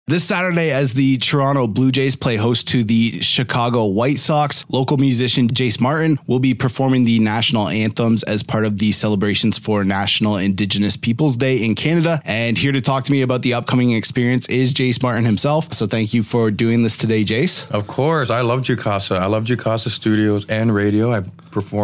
This Saturday, as the Toronto Blue Jays play host to the Chicago White Sox, local musician Jace Martin will be performing the national anthems as part of the celebrations for National Indigenous Peoples Day in Canada. And here to talk to me about the upcoming experience is Jace Martin himself. So thank you for doing this today, Jace. Of course. I love Jukasa. I love Jukasa Studios and radio. I've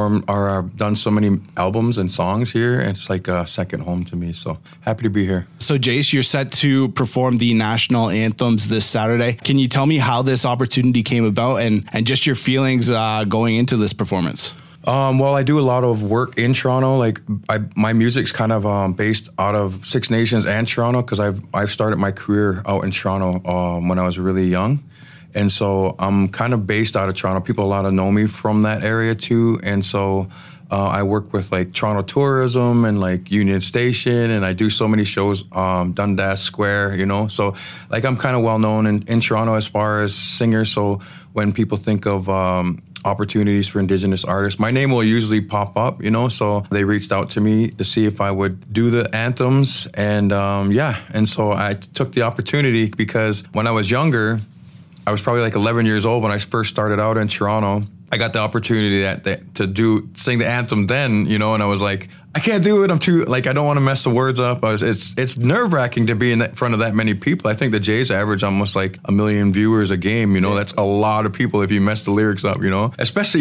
done so many albums and songs here. It's like a second home to me. So happy to be here. So Jace, you're set to perform the national anthems this Saturday. Can you tell me how this opportunity came about and just your feelings going into this performance? Well, I do a lot of work in Toronto. Like my music's kind of based out of Six Nations and Toronto because I've started my career out in Toronto when I was really young. And so I'm kind of based out of Toronto. People a lot of know me from that area too. And so I work with like Toronto Tourism and like Union Station, and I do so many shows, Dundas Square, you know. So like I'm kind of well known in Toronto as far as singers. So when people think of opportunities for Indigenous artists, my name will usually pop up, you know. So they reached out to me to see if I would do the anthems, and and so I took the opportunity because when I was younger, I was probably like 11 years old when I first started out in Toronto. I got the opportunity to sing the anthem then, you know, and I was like, I can't do it. I'm too, like, I don't want to mess the words up. It's nerve-wracking to be in front of that many people. I think the Jays average almost like 1 million viewers a game, you know. That's a lot of people if you mess the lyrics up, you know, especially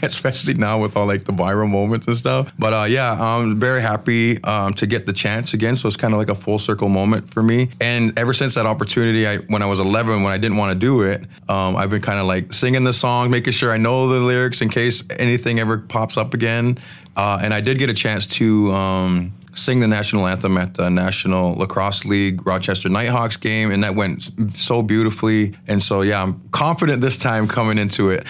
now with all like the viral moments and stuff. But I'm very happy to get the chance again. So it's kind of like a full circle moment for me. And ever since that opportunity, when I was 11, when I didn't want to do it, I've been kind of like singing the song, making sure I know the lyrics in case anything ever pops up again. And I did get a chance to sing the national anthem at the National Lacrosse League Rochester Nighthawks game, and that went so beautifully. And so, yeah, I'm confident this time coming into it.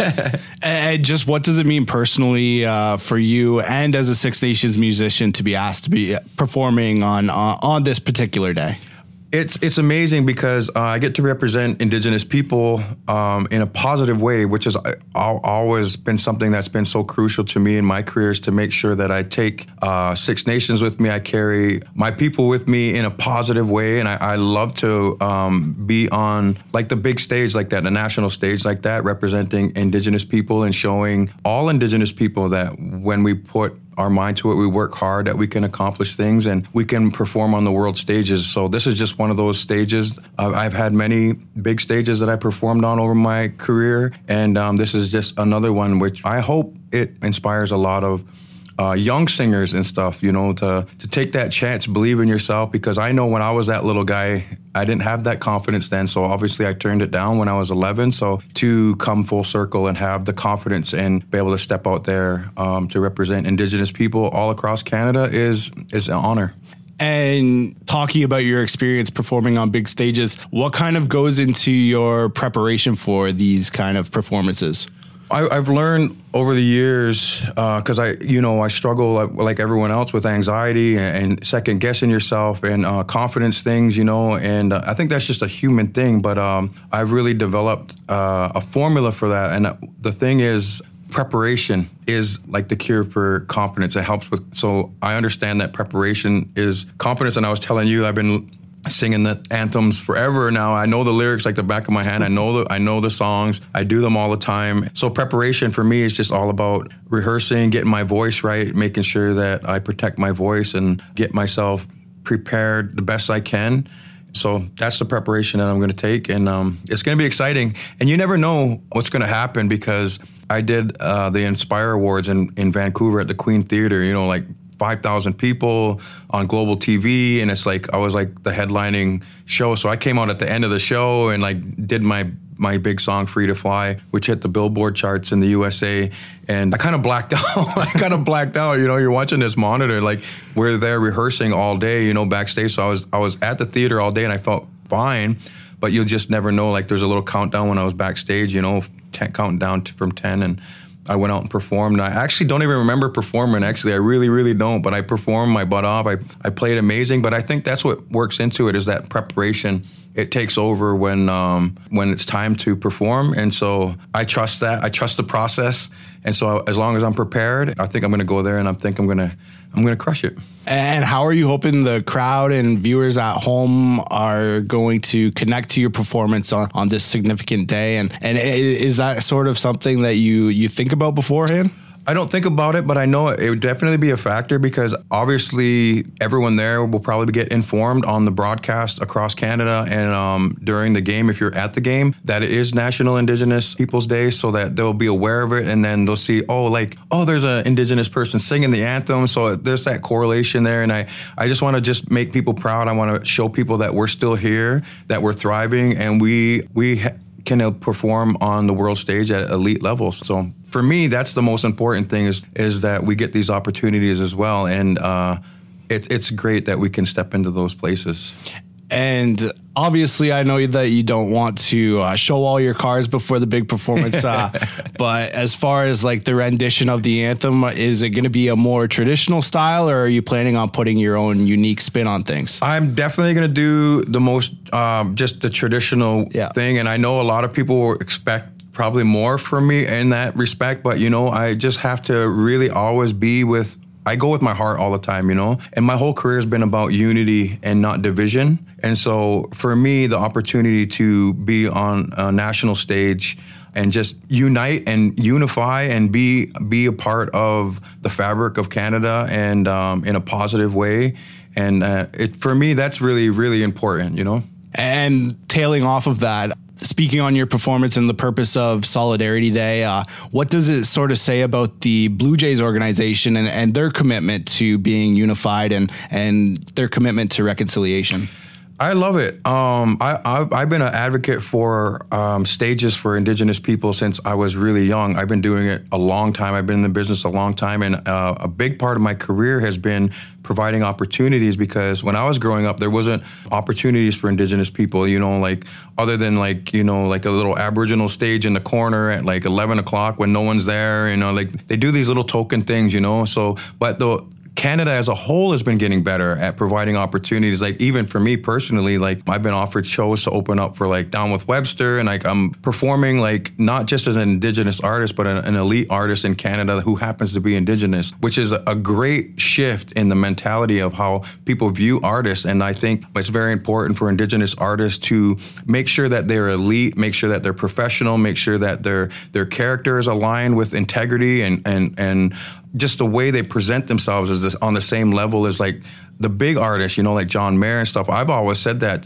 And just what does it mean personally for you and as a Six Nations musician to be asked to be performing on this particular day? It's amazing because I get to represent Indigenous people in a positive way, which has always been something that's been so crucial to me in my career, is to make sure that I take Six Nations with me. I carry my people with me in a positive way, and I love to be on like the big stage like that, the national stage like that, representing Indigenous people and showing all Indigenous people that when we put our mind to it, we work hard, that we can accomplish things and we can perform on the world stages. So this is just one of those stages. I've had many big stages that I performed on over my career, and this is just another one which I hope it inspires a lot of young singers and stuff, you know, to take that chance, believe in yourself, because I know when I was that little guy, I didn't have that confidence then, so obviously I turned it down when I was 11. So to come full circle and have the confidence and be able to step out there to represent Indigenous people all across Canada is an honor. And talking about your experience performing on big stages, what kind of goes into your preparation for these kind of performances? I've learned over the years, because I struggle like everyone else with anxiety and second guessing yourself and confidence things, you know, and I think that's just a human thing. But I've really developed a formula for that. And the thing is, preparation is like the cure for confidence. It helps with, so I understand that preparation is confidence. And I was telling you, I've been singing the anthems forever now. I know the lyrics like the back of my hand. I know the songs. I do them all the time. So preparation for me is just all about rehearsing, getting my voice right, making sure that I protect my voice and get myself prepared the best I can. So that's the preparation that I'm going to take, and it's going to be exciting. And you never know what's going to happen, because I did the Inspire Awards in Vancouver at the Queen Theatre, you know, like 5,000 people on global TV, and it's like I was like the headlining show. So I came out at the end of the show and like did my big song Free to Fly, which hit the Billboard charts in the USA, and I kind of blacked out. You know, you're watching this monitor, like we're there rehearsing all day, you know, backstage. So I was at the theater all day and I felt fine, but you'll just never know. Like there's a little countdown when I was backstage, you know, counting down from 10, and I went out and performed. And I actually don't even remember performing. Actually, I really, really don't. But I performed my butt off. I played amazing. But I think that's what works into it, is that preparation it takes over when it's time to perform. And so I trust that. I trust the process. And so as long as I'm prepared, I think I'm going to go there, and I think I'm going to crush it. And how are you hoping the crowd and viewers at home are going to connect to your performance on this significant day? And is that sort of something that you think about beforehand? I don't think about it, but I know it would definitely be a factor, because obviously everyone there will probably get informed on the broadcast across Canada and during the game, if you're at the game, that it is National Indigenous Peoples Day, so that they'll be aware of it, and then they'll see, there's an Indigenous person singing the anthem, so there's that correlation there. And I just want to just make people proud. I want to show people that we're still here, that we're thriving, and we can perform on the world stage at elite levels. So for me, that's the most important thing is that we get these opportunities as well. And it's great that we can step into those places. And obviously, I know that you don't want to show all your cards before the big performance. But as far as like the rendition of the anthem, is it going to be a more traditional style, or are you planning on putting your own unique spin on things? I'm definitely going to do the most, just the traditional thing. And I know a lot of people will expect probably more from me in that respect. But, I just have to really always I go with my heart all the time, and my whole career has been about unity and not division. And so for me, the opportunity to be on a national stage and just unite and unify and be a part of the fabric of Canada and in a positive way. And for me, that's really, really important, And tailing off of that, speaking on your performance and the purpose of Solidarity Day, what does it sort of say about the Blue Jays organization and their commitment to being unified and their commitment to reconciliation? I love it. I've been an advocate for stages for Indigenous people since I was really young. I've been doing it a long time. I've been in the business a long time. And a big part of my career has been providing opportunities, because when I was growing up, there wasn't opportunities for Indigenous people, other than like a little Aboriginal stage in the corner at like 11 o'clock when no one's there, they do these little token things, so, but Canada as a whole has been getting better at providing opportunities. Like even for me personally, like I've been offered shows to open up for like Down with Webster, and like I'm performing like not just as an Indigenous artist, but an elite artist in Canada who happens to be Indigenous, which is a great shift in the mentality of how people view artists. And I think it's very important for Indigenous artists to make sure that they're elite, make sure that they're professional, make sure that their character is aligned with integrity and just the way they present themselves is on the same level as like the big artists, like John Mayer and stuff. I've always said that,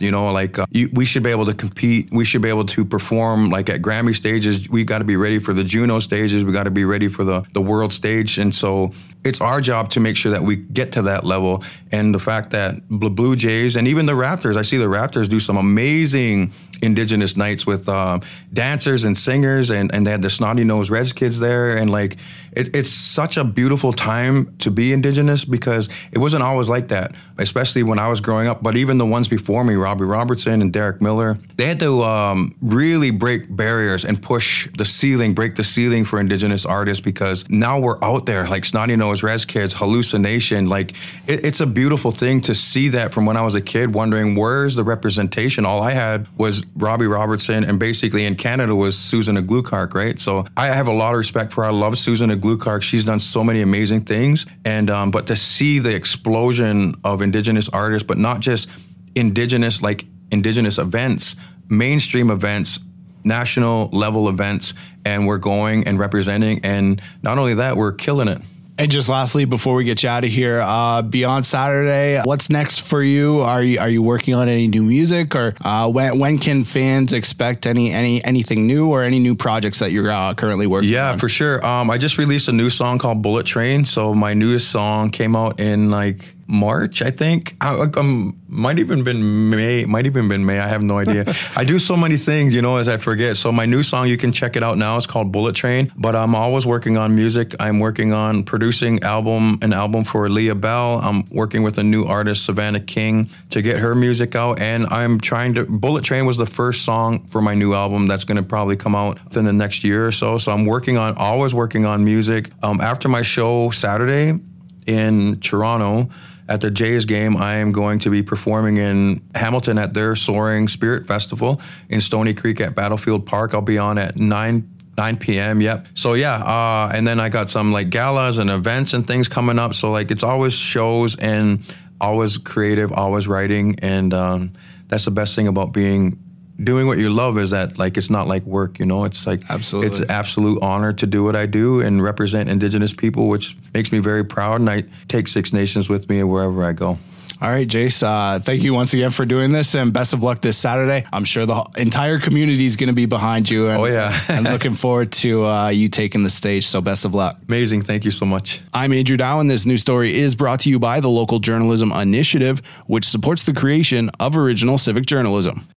we should be able to compete. We should be able to perform like at Grammy stages. We got to be ready for the Juno stages. We got to be ready for the world stage. And so it's our job to make sure that we get to that level. And the fact that the Blue Jays and even the Raptors, I see the Raptors do some amazing Indigenous nights with dancers and singers, and they had the Snotty Nose Reds kids there. And like, it's such a beautiful time to be Indigenous, because it wasn't always like that, especially when I was growing up. But even the ones before me, Robbie Robertson and Derek Miller, they had to really break barriers and break the ceiling for Indigenous artists, because now we're out there like Snotty Nose Reds kids, Hallucination. Like it's a beautiful thing to see that from when I was a kid, wondering where's the representation. All I had was Robbie Robertson, and basically in Canada was Susan Aglukark, right? So I have a lot of respect for her. I love Susan Aglukark. She's done so many amazing things. And but to see the explosion of Indigenous artists, but not just Indigenous events, mainstream events, national level events, and we're going and representing. And not only that, we're killing it. And just lastly, before we get you out of here, beyond Saturday, what's next for you? Are you working on any new music, or when can fans expect anything new or any new projects that you're currently working on? Yeah, for sure. I just released a new song called Bullet Train. So my newest song came out in like March, I think. Might even been May. I have no idea. I do so many things, as I forget. So my new song, you can check it out now. It's called Bullet Train. But I'm always working on music. I'm working on producing an album for Leah Bell. I'm working with a new artist, Savannah King, to get her music out. And Bullet Train was the first song for my new album that's going to probably come out within the next year or so. So I'm always working on music. After my show Saturday in Toronto, at the Jays game, I am going to be performing in Hamilton at their Soaring Spirit Festival in Stony Creek at Battlefield Park. I'll be on at 9 p.m. Yep. So yeah, and then I got some like galas and events and things coming up. So like it's always shows and always creative, always writing, and that's the best thing about doing what you love is that like it's not like work, you know. It's like Absolutely. It's an absolute honor to do what I do and represent Indigenous people, which makes me very proud. And I take Six Nations with me wherever I go. All right, Jace, thank you once again for doing this, and best of luck this Saturday. I'm sure the entire community is going to be behind you. And, oh, yeah. and looking forward to you taking the stage, so best of luck. Amazing. Thank you so much. I'm Andrew Dow, and this news story is brought to you by the Local Journalism Initiative, which supports the creation of original civic journalism.